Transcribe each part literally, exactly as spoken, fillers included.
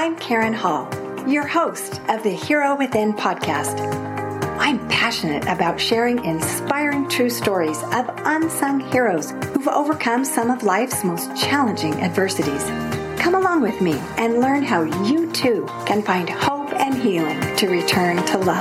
I'm Karen Hall, your host of the Hero Within podcast. I'm passionate about sharing inspiring true stories of unsung heroes who've overcome some of life's most challenging adversities. Come along with me and learn how you too can find hope and healing to return to love.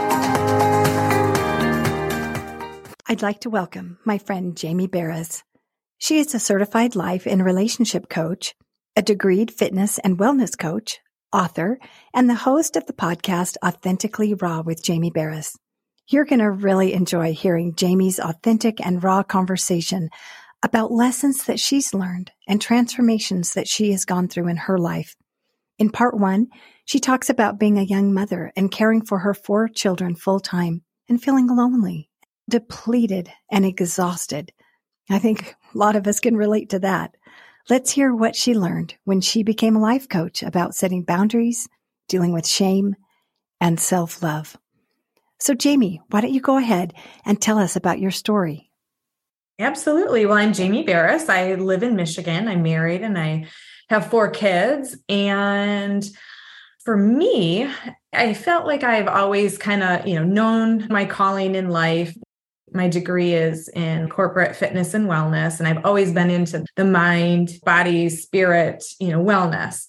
I'd like to welcome my friend Jamie Berres. She is a certified life and relationship coach, a degreed fitness and wellness coach, author, and the host of the podcast Authentically Raw with Jamie Berres. You're going to really enjoy hearing Jamie's authentic and raw conversation about lessons that she's learned and transformations that she has gone through in her life. In part one, she talks about being a young mother and caring for her four children full time and feeling lonely, depleted, and exhausted. I think a lot of us can relate to that. Let's hear what she learned when she became a life coach about setting boundaries, dealing with shame, and self-love. So Jamie, why don't you go ahead and tell us about your story? Absolutely. Well, I'm Jamie Berres. I live in Michigan. I'm married and I have four kids. And for me, I felt like I've always kind of, you know, known my calling in life. My degree is in corporate fitness and wellness, and I've always been into the mind, body, spirit, you know, wellness.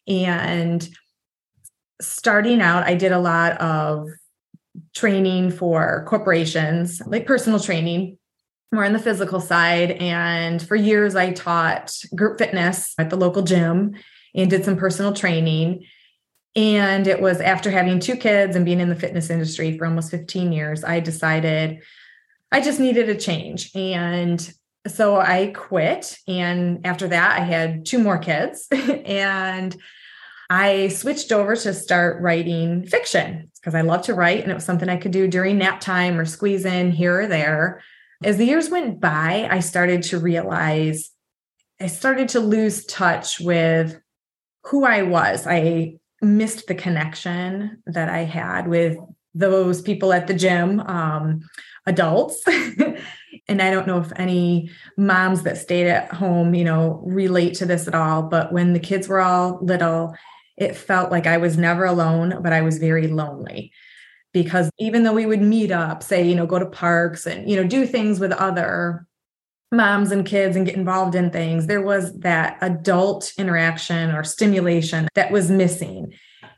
And starting out, I did a lot of training for corporations, like personal training, more on the physical side. And for years, I taught group fitness at the local gym and did some personal training. And it was after having two kids and being in the fitness industry for almost fifteen years, I decided I just needed a change. And so I quit. And after that, I had two more kids and I switched over to start writing fiction because I love to write. And it was something I could do during nap time or squeeze in here or there. As the years went by, I started to realize I started to lose touch with who I was. I missed the connection that I had with those people at the gym. Um, adults. And I don't know if any moms that stayed at home, you know, relate to this at all. But when the kids were all little, it felt like I was never alone, but I was very lonely because even though we would meet up, say, you know, go to parks and, you know, do things with other moms and kids and get involved in things, there was that adult interaction or stimulation that was missing.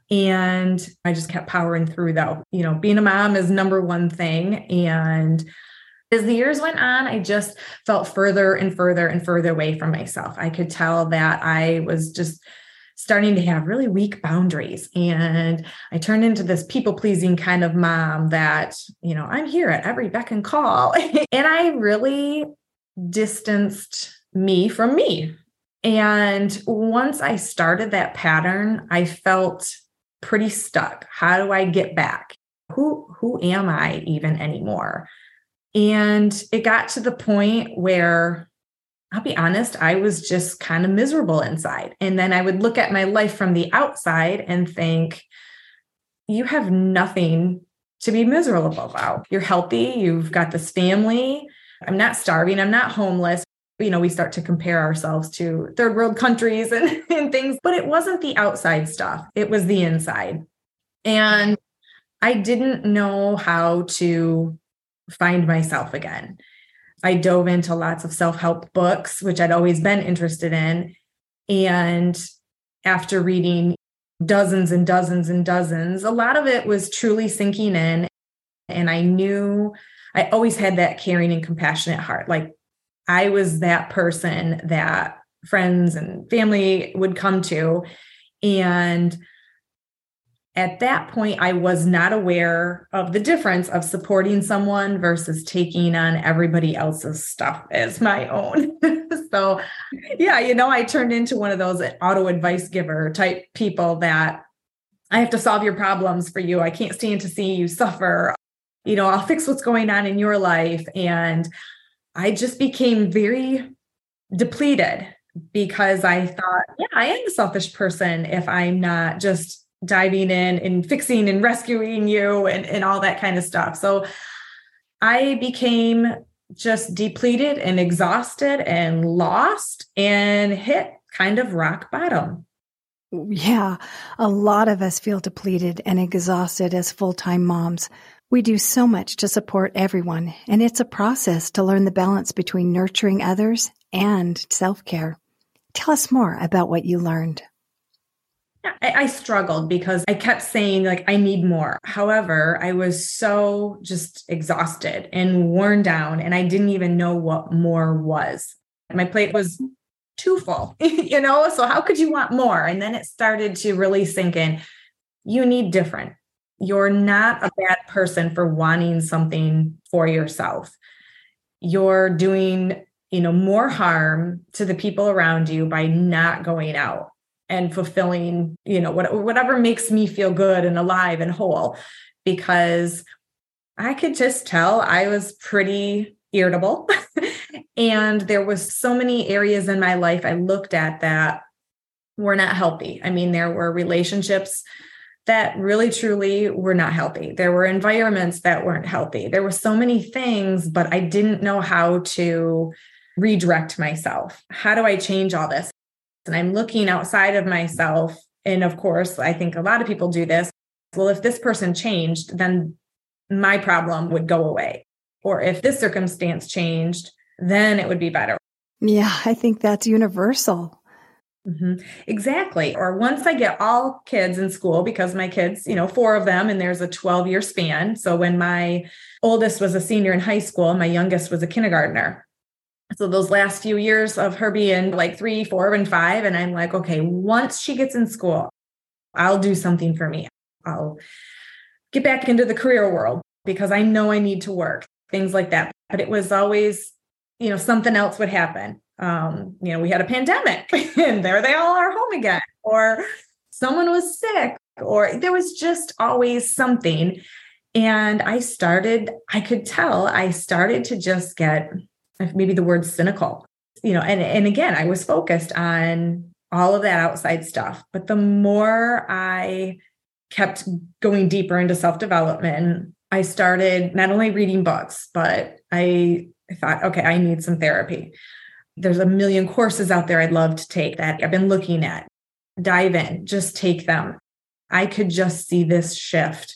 And I just kept powering through though. You know, being a mom is number one thing. And as the years went on, I just felt further and further and further away from myself. I could tell that I was just starting to have really weak boundaries. And I turned into this people-pleasing kind of mom that, you know, I'm here at every beck and call. And I really distanced me from me. And once I started that pattern, I felt pretty stuck. How do I get back? Who, who am I even anymore? And it got to the point where, I'll be honest, I was just kind of miserable inside. And then I would look at my life from the outside and think, you have nothing to be miserable about. You're healthy. You've got this family. I'm not starving. I'm not homeless. You know, we start to compare ourselves to third world countries and, and things, but it wasn't the outside stuff. It was the inside. And I didn't know how to find myself again. I dove into lots of self-help books, which I'd always been interested in. And after reading dozens and dozens and dozens, a lot of it was truly sinking in. And I knew I always had that caring and compassionate heart. Like, I was that person that friends and family would come to. And at that point, I was not aware of the difference of supporting someone versus taking on everybody else's stuff as my own. So yeah, you know, I turned into one of those auto advice giver type people that I have to solve your problems for you. I can't stand to see you suffer. You know, I'll fix what's going on in your life. And I just became very depleted because I thought, yeah, I am a selfish person if I'm not just diving in and fixing and rescuing you and, and all that kind of stuff. So I became just depleted and exhausted and lost and hit kind of rock bottom. Yeah, a lot of us feel depleted and exhausted as full-time moms. We do so much to support everyone, and it's a process to learn the balance between nurturing others and self-care. Tell us more about what you learned. I, I struggled because I kept saying, like, I need more. However, I was so just exhausted and worn down, and I didn't even know what more was. My plate was too full, you know? So how could you want more? And then it started to really sink in. You need different. You're not a bad person for wanting something for yourself. You're doing, you know, more harm to the people around you by not going out and fulfilling, you know, what, whatever makes me feel good and alive and whole, because I could just tell I was pretty irritable. And there was so many areas in my life I looked at that were not healthy. I mean, there were relationships that really, truly were not healthy. There were environments that weren't healthy. There were so many things, but I didn't know how to redirect myself. How do I change all this? And I'm looking outside of myself. And of course, I think a lot of people do this. Well, if this person changed, then my problem would go away. Or if this circumstance changed, then it would be better. Yeah, I think that's universal. Mm-hmm. Exactly. Or once I get all kids in school, because my kids, you know, four of them, and there's a twelve year span. So when my oldest was a senior in high school, my youngest was a kindergartner. So those last few years of her being like three, four, and five, and I'm like, okay, once she gets in school, I'll do something for me. I'll get back into the career world because I know I need to work, things like that. But it was always, you know, something else would happen. Um, you know, we had a pandemic and there they all are home again, or someone was sick, or there was just always something. And I started, I could tell I started to just get maybe the word cynical, you know, and, and again, I was focused on all of that outside stuff. But the more I kept going deeper into self-development, I started not only reading books, but I thought, okay, I need some therapy. There's a million courses out there I'd love to take that I've been looking at. Dive in, just take them. I could just see this shift.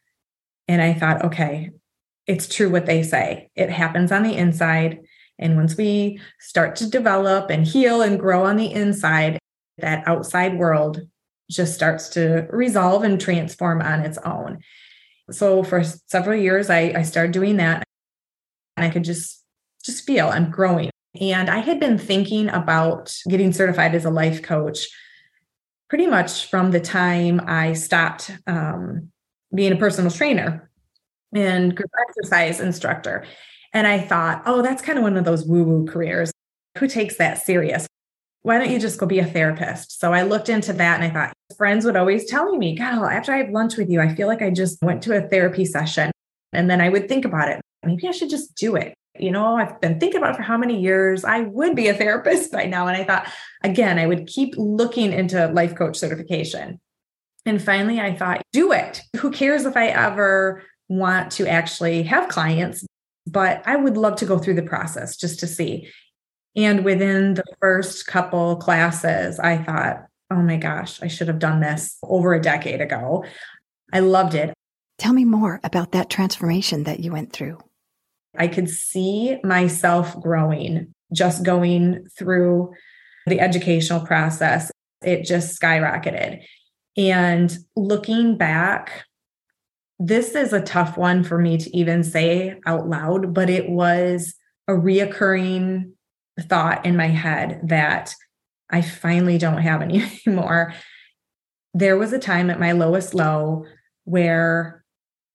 And I thought, okay, it's true what they say. It happens on the inside. And once we start to develop and heal and grow on the inside, that outside world just starts to resolve and transform on its own. So for several years, I, I started doing that. And I could just, just feel I'm growing. And I had been thinking about getting certified as a life coach pretty much from the time I stopped um, being a personal trainer and group exercise instructor. And I thought, oh, that's kind of one of those woo-woo careers. Who takes that serious? Why don't you just go be a therapist? So I looked into that and I thought, friends would always tell me, God, after I have lunch with you, I feel like I just went to a therapy session. And then I would think about it. Maybe I should just do it. You know, I've been thinking about it for how many years. I would be a therapist by now. And I thought, again, I would keep looking into life coach certification. And finally, I thought, do it. Who cares if I ever want to actually have clients? But I would love to go through the process just to see. And within the first couple classes, I thought, oh my gosh, I should have done this over a decade ago. I loved it. Tell me more about that transformation that you went through. I could see myself growing, just going through the educational process. It just skyrocketed. And looking back, this is a tough one for me to even say out loud, but it was a reoccurring thought in my head that I finally don't have anymore. There was a time at my lowest low where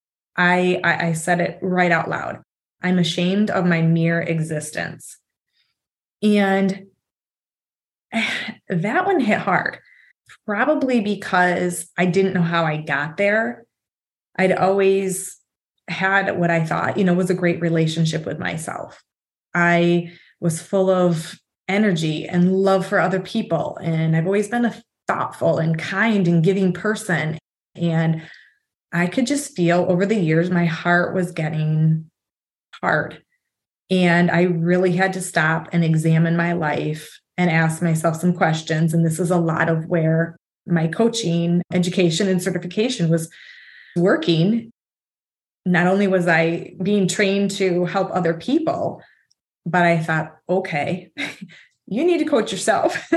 I, I, I said it right out loud. I'm ashamed of my mere existence. And that one hit hard, probably because I didn't know how I got there. I'd always had what I thought, you know, was a great relationship with myself. I was full of energy and love for other people. And I've always been a thoughtful and kind and giving person. And I could just feel over the years, my heart was getting hard. And I really had to stop and examine my life and ask myself some questions. And this is a lot of where my coaching education and certification was working. Not only was I being trained to help other people, but I thought, okay, you need to coach yourself.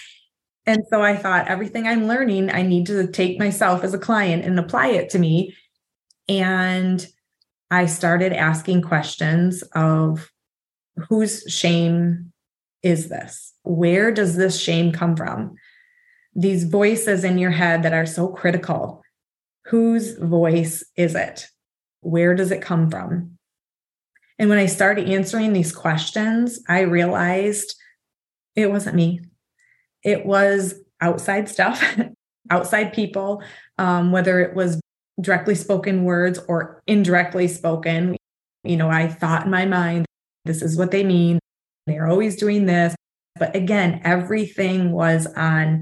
And so I thought everything I'm learning, I need to take myself as a client and apply it to me. And I started asking questions of whose shame is this? Where does this shame come from? These voices in your head that are so critical, whose voice is it? Where does it come from? And when I started answering these questions, I realized it wasn't me. It was outside stuff, outside people, um, whether it was directly spoken words or indirectly spoken. You know, I thought in my mind, this is what they mean. They're always doing this. But again, everything was on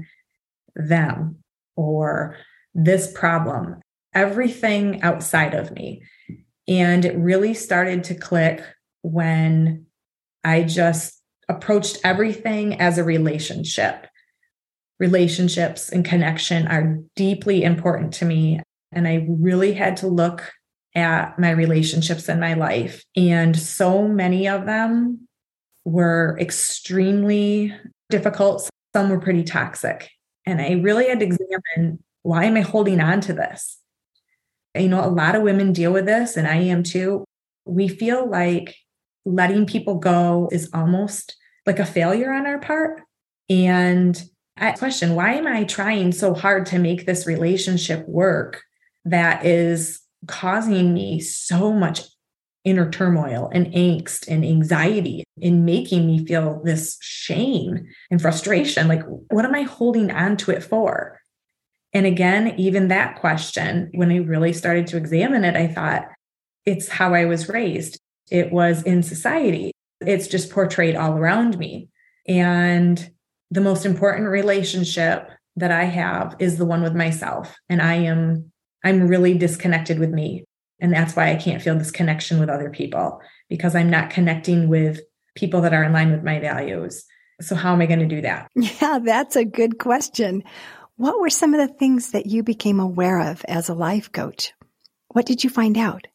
them or this problem, everything outside of me. And it really started to click when I just approached everything as a relationship. Relationships and connection are deeply important to me. And I really had to look at my relationships in my life. And so many of them were extremely difficult. Some were pretty toxic. And I really had to examine, why am I holding on to this? You know, a lot of women deal with this, and I am too. We feel like letting people go is almost like a failure on our part. And I question, why am I trying so hard to make this relationship work that is causing me so much inner turmoil and angst and anxiety and making me feel this shame and frustration? Like, what am I holding on to it for? And again, even that question, when I really started to examine it, I thought, it's how I was raised. It was in society. It's just portrayed all around me. And the most important relationship that I have is the one with myself. And I am, I'm really disconnected with me. And that's why I can't feel this connection with other people, because I'm not connecting with people that are in line with my values. So how am I going to do that? Yeah, that's a good question. What were some of the things that you became aware of as a life coach? What did you find out?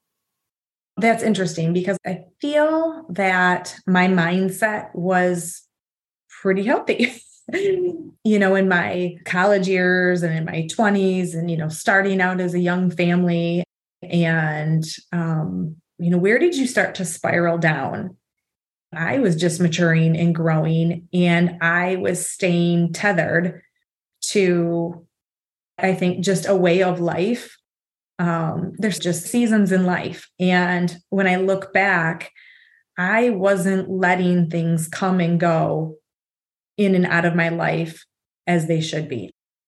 That's interesting, because I feel that my mindset was pretty healthy. You know, in my college years and in my twenties, and, you know, starting out as a young family. And, um, you know, where did you start to spiral down? I was just maturing and growing, and I was staying tethered to, I think, just a way of life. Um, there's just seasons in life. And when I look back, I wasn't letting things come and go in and out of my life as they should be.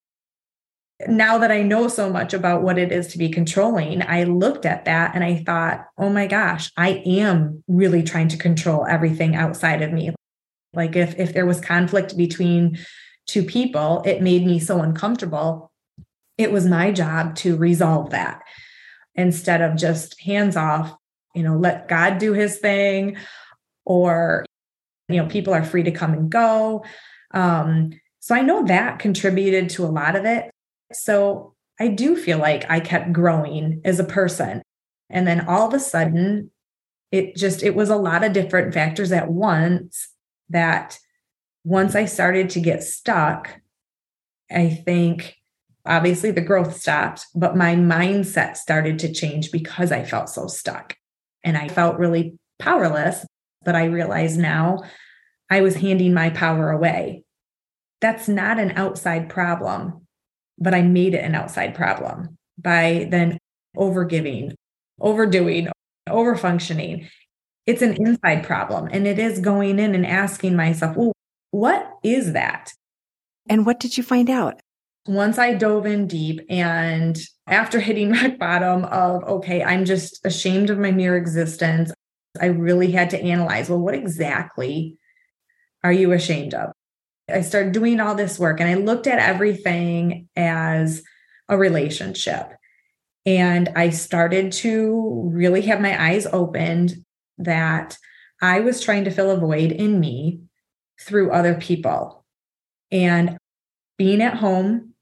Now that I know so much about what it is to be controlling, I looked at that and I thought, oh my gosh, I am really trying to control everything outside of me. Like if, if there was conflict between two people, it made me so uncomfortable. It was my job to resolve that instead of just hands off, you know, let God do his thing, or, you know, people are free to come and go. Um, so I know that contributed to a lot of it. So I do feel like I kept growing as a person. And then all of a sudden, it just, it was a lot of different factors at once that once I started to get stuck, I think obviously the growth stopped, but my mindset started to change because I felt so stuck and I felt really powerless. But I realize now I was handing my power away. That's not an outside problem, but I made it an outside problem by then overgiving, overdoing, overfunctioning. It's an inside problem. And it is going in and asking myself, well, what is that? And what did you find out? Once I dove in deep, and after hitting rock bottom of, okay, I'm just ashamed of my mere existence, I really had to analyze, well, what exactly are you ashamed of? I started doing all this work and I looked at everything as a relationship. And I started to really have my eyes opened that I was trying to fill a void in me through other people. And being at home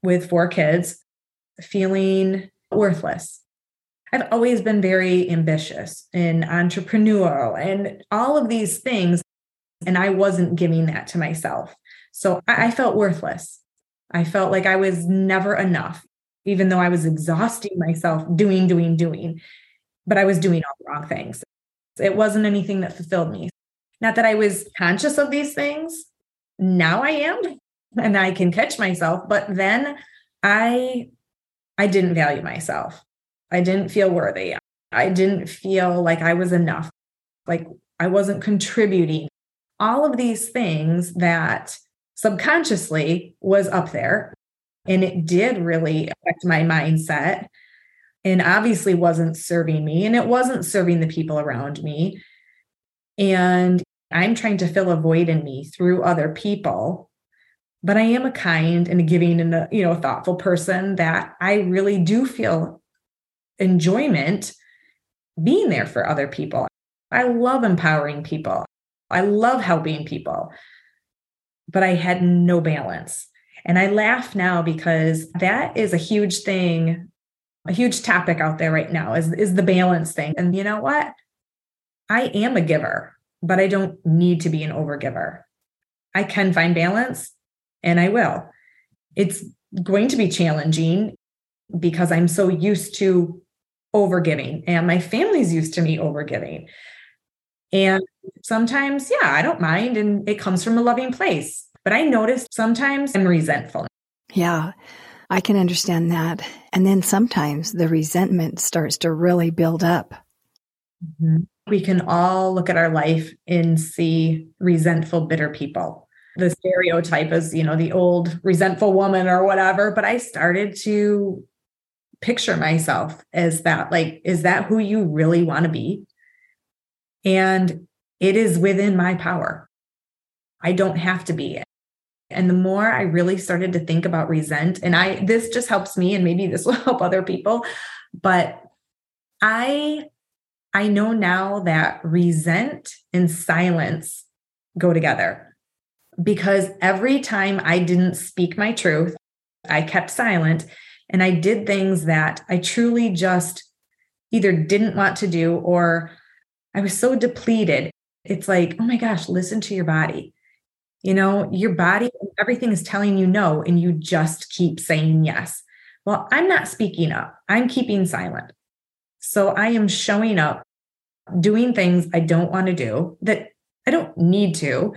with four kids, feeling worthless. I've always been very ambitious and entrepreneurial and all of these things, and I wasn't giving that to myself. So I, I felt worthless. I felt like I was never enough, even though I was exhausting myself doing, doing, doing, but I was doing all the wrong things. It wasn't anything that fulfilled me. Not that I was conscious of these things. Now I am, and I can catch myself, but then I, I didn't value myself. I didn't feel worthy. I didn't feel like I was enough, like I wasn't contributing. All of these things that subconsciously was up there, and it did really affect my mindset, and obviously wasn't serving me, and it wasn't serving the people around me. And I'm trying to fill a void in me through other people, but I am a kind and a giving and a, you know, thoughtful person that I really do feel enjoyment being there for other people. I love empowering people. I love helping people, but I had no balance. And I laugh now because that is a huge thing, a huge topic out there right now is, is the balance thing. And you know what? I am a giver, but I don't need to be an overgiver. I can find balance, and I will. It's going to be challenging because I'm so used to overgiving, and my family's used to me overgiving. And sometimes, yeah, I don't mind, and it comes from a loving place. But I noticed sometimes I'm resentful. Yeah, I can understand that. And then sometimes the resentment starts to really build up. Mm-hmm. We can all look at our life and see resentful, bitter people. The stereotype is, you know, the old resentful woman or whatever. But I started to picture myself as that, like, is that who you really want to be? And it is within my power. I don't have to be it. And the more I really started to think about resent, and I, this just helps me, and maybe this will help other people, but I, I know now that resent and silence go together, because every time I didn't speak my truth, I kept silent. And I did things that I truly just either didn't want to do, or I was so depleted. It's like, oh my gosh, listen to your body. You know, your body, everything is telling you no, and you just keep saying yes. Well, I'm not speaking up. I'm keeping silent. So I am showing up, doing things I don't want to do, that I don't need to.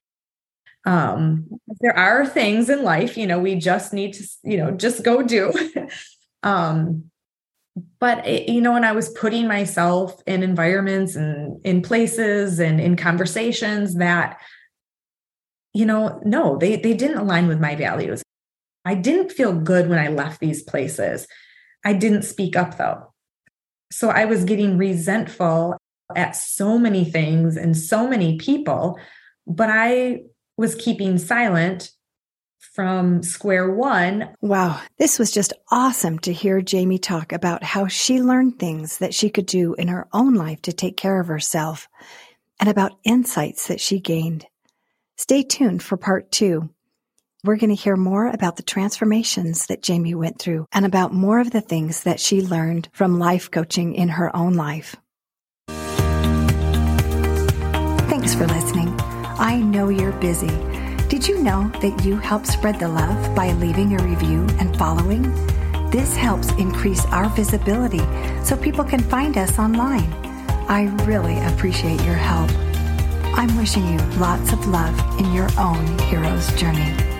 Um, there are things in life, you know, we just need to, you know, just go do. um, but, it, you know, when I was putting myself in environments and in places and in conversations that, you know, no, they, they didn't align with my values. I didn't feel good when I left these places. I didn't speak up though. So I was getting resentful at so many things and so many people, but I was keeping silent from square one. Wow. This was just awesome to hear Jamie talk about how she learned things that she could do in her own life to take care of herself, and about insights that she gained. Stay tuned for part two. We're going to hear more about the transformations that Jamie went through, and about more of the things that she learned from life coaching in her own life. Thanks for listening. I know you're busy. Did you know that you help spread the love by leaving a review and following? This helps increase our visibility so people can find us online. I really appreciate your help. I'm wishing you lots of love in your own hero's journey.